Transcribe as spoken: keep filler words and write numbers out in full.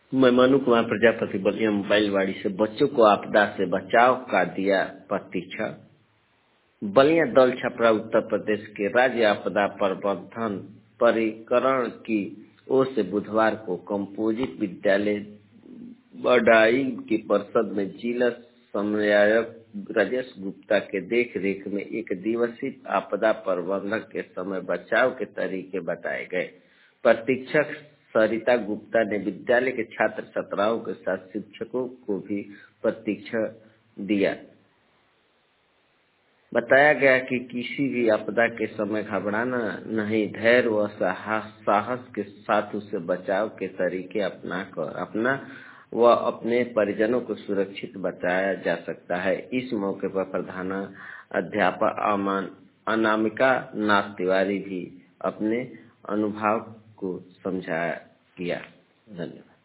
मैं मनु कुमार प्रजापति बलिया मोबाइलवाड़ी से बच्चों को आपदा से बचाव का दिया प्रशिक्षण। बलिया दल छपरा उत्तर प्रदेश के राज्य आपदा प्रबंधन प्राधिकरण की ओर से बुधवार को कंपोजिट विद्यालय बडाई की परिषद में जिला समन्वयक राजेश गुप्ता के देख रेख में एक दिवसीय आपदा प्रबंधन के समय बचाव के तरीके बताए गए। प्रशिक्षक सरिता गुप्ता ने विद्यालय के छात्र छात्राओं के साथ शिक्षकों को भी प्रशिक्षण दिया। बताया गया कि किसी भी आपदा के समय घबराना नहीं, धैर्य व साहस के साथ उसे बचाव के तरीके अपना कर अपना व अपने परिजनों को सुरक्षित बचाया जा सकता है। इस मौके पर प्रधान अध्यापक अनामिका नाथ तिवारी भी अपने अनुभव को समझाया किया। धन्यवाद।